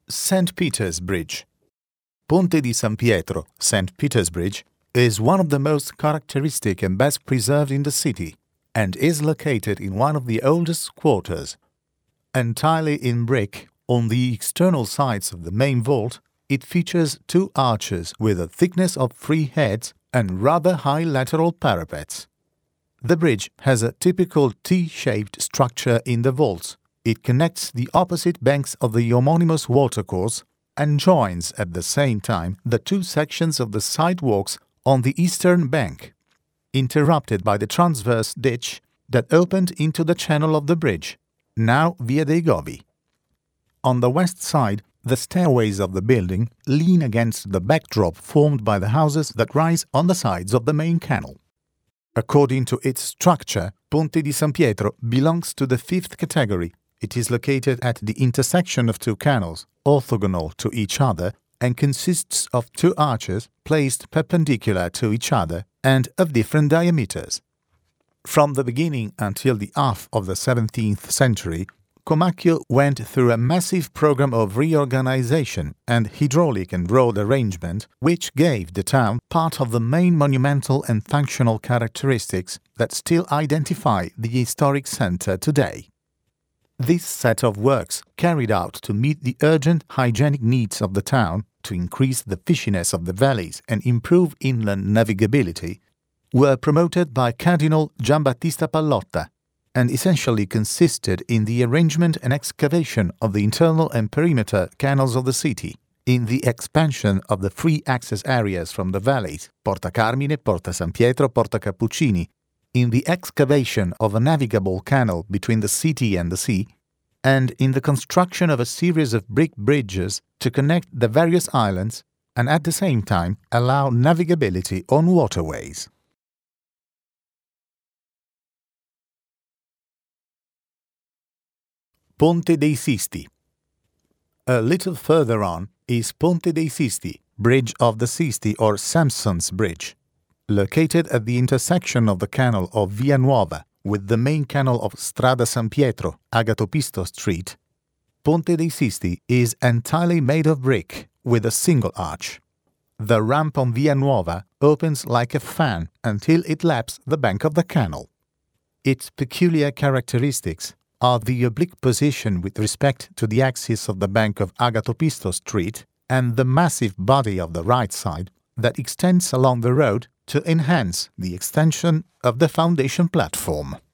St. Peter's Bridge. Ponte di San Pietro, St. Peter's Bridge, is one of the most characteristic and best preserved in the city, and is located in one of the oldest quarters. Entirely in brick, on the external sides of the main vault, it features two arches with a thickness of 3 heads and rather high lateral parapets. The bridge has a typical T-shaped structure in the vaults. It connects the opposite banks of the homonymous watercourse and joins at the same time the two sections of the sidewalks on the eastern bank, interrupted by the transverse ditch that opened into the channel of the bridge, now Via dei Govi. On the west side, the stairways of the building lean against the backdrop formed by the houses that rise on the sides of the main canal. According to its structure, Ponte di San Pietro belongs to the 5th category. It is located at the intersection of two canals, orthogonal to each other, and consists of 2 arches placed perpendicular to each other and of different diameters. From the beginning until the half of the 17th century, Comacchio went through a massive program of reorganization and hydraulic and road arrangement, which gave the town part of the main monumental and functional characteristics that still identify the historic center today. This set of works, carried out to meet the urgent hygienic needs of the town, to increase the fishiness of the valleys and improve inland navigability, were promoted by Cardinal Giambattista Pallotta, and essentially consisted in the arrangement and excavation of the internal and perimeter canals of the city, in the expansion of the free access areas from the valleys, Porta Carmine, Porta San Pietro, Porta Cappuccini, in the excavation of a navigable canal between the city and the sea, and in the construction of a series of brick bridges to connect the various islands and at the same time allow navigability on waterways. Ponte dei Sisti. A little further on is Ponte dei Sisti, Bridge of the Sisti or Samson's Bridge. Located at the intersection of the canal of Via Nuova with the main canal of Strada San Pietro, Agatopisto Street, Ponte dei Sisti is entirely made of brick with a single arch. The ramp on Via Nuova opens like a fan until it laps the bank of the canal. Its peculiar characteristics are the oblique position with respect to the axis of the bank of Agatopisto Street and the massive body of the right side that extends along the road to enhance the extension of the foundation platform.